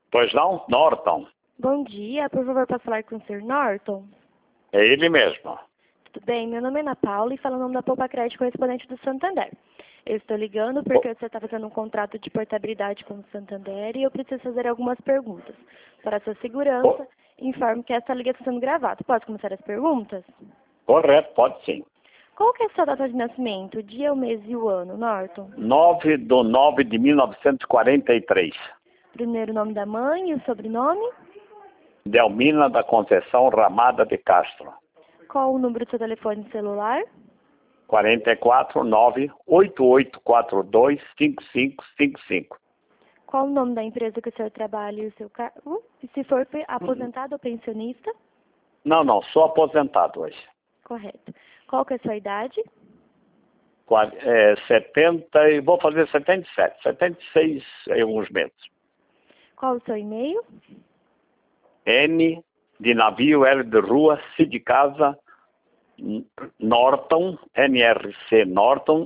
Pois não? Norton. Bom dia, por favor, posso falar com o Sr. Norton? É ele mesmo. Tudo bem, meu nome é Ana Paula e falo o nome da Poupa Crédito correspondente do Santander. Eu estou ligando porque você está fazendo um contrato de portabilidade com o Santander e eu preciso fazer algumas perguntas. Para a sua segurança, informo que esta ligação está sendo gravada. Posso começar as perguntas? Correto, pode sim. Qual que é a sua data de nascimento, o dia, o mês e o ano, Norton? 9/9/1943. Primeiro nome da mãe e o sobrenome? Delmina da Conceição Ramada de Castro. Qual o número do seu telefone celular? 44-98842-5555. Qual o nome da empresa que o senhor trabalha e o seu cargo? E se for aposentado ou pensionista? Não, sou aposentado hoje. Correto. Qual que é a sua idade? 70, e vou fazer 77, 76 em alguns meses. Qual o seu e-mail? N de navio, L de rua, C de casa, Norton, NRC Norton,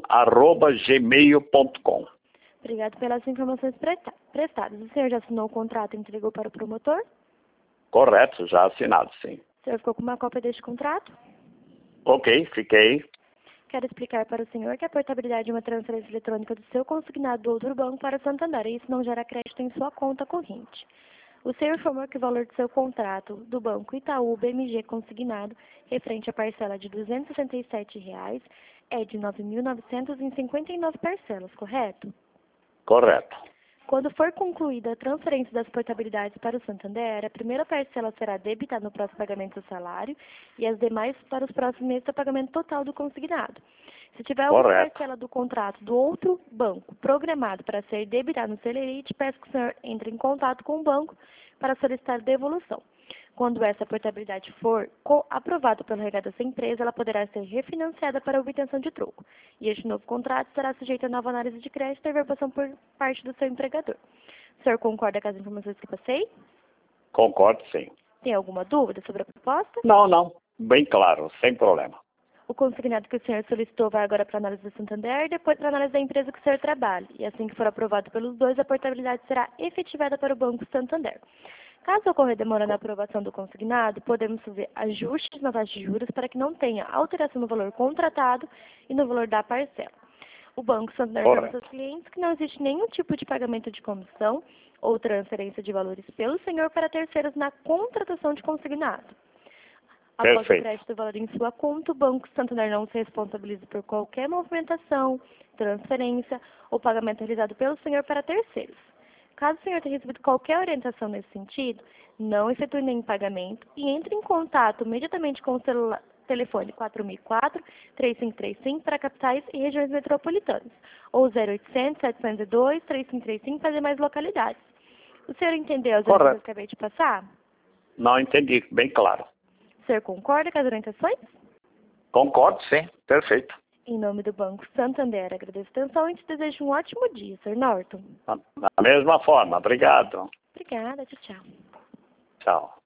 @gmail.com. Obrigado pelas informações prestadas. O senhor já assinou o contrato e entregou para o promotor? Correto, já assinado, sim. O senhor ficou com uma cópia deste contrato? Ok, fiquei. Quero explicar para o senhor que a portabilidade é uma transferência eletrônica do seu consignado do outro banco para o Santander e isso não gera crédito em sua conta corrente. O senhor informou que o valor do seu contrato do Banco Itaú BMG consignado, referente à parcela de R$ 267, é de 9.959 parcelas, correto? Correto. Quando for concluída a transferência das portabilidades para o Santander, a primeira parcela será debitada no próximo pagamento do salário e as demais para os próximos meses do pagamento total do consignado. Se tiver alguma parcela do contrato do outro banco programado para ser debitada no Celerite, peço que o senhor entre em contato com o banco para solicitar devolução. Quando essa portabilidade for aprovada pelo RH dessa empresa, ela poderá ser refinanciada para obtenção de troco. E este novo contrato será sujeito a nova análise de crédito e aprovação por parte do seu empregador. O senhor concorda com as informações que passei? Concordo, sim. Tem alguma dúvida sobre a proposta? Não. Bem claro, sem problema. O consignado que o senhor solicitou vai agora para a análise do Santander e depois para a análise da empresa que o senhor trabalha. E assim que for aprovado pelos dois, a portabilidade será efetivada para o Banco Santander. Caso ocorra demora na aprovação do consignado, podemos fazer ajustes na taxa de juros para que não tenha alteração no valor contratado e no valor da parcela. O Banco Santander informa aos seus clientes que não existe nenhum tipo de pagamento de comissão ou transferência de valores pelo senhor para terceiros na contratação de consignado. Após o crédito do valor em sua conta, o Banco Santander não se responsabiliza por qualquer movimentação, transferência ou pagamento realizado pelo senhor para terceiros. Caso o senhor tenha recebido qualquer orientação nesse sentido, não efetue nenhum pagamento e entre em contato imediatamente com o telefone 4004-3535 para capitais e regiões metropolitanas, ou 0800-702-3535 para demais localidades. O senhor entendeu as orientações que eu acabei de passar? Não entendi, bem claro. O senhor concorda com as orientações? Concordo, sim, perfeito. Em nome do Banco Santander, agradeço a atenção e te desejo um ótimo dia, Sr. Norton. Da mesma forma, obrigado. Obrigada, tchau. Tchau.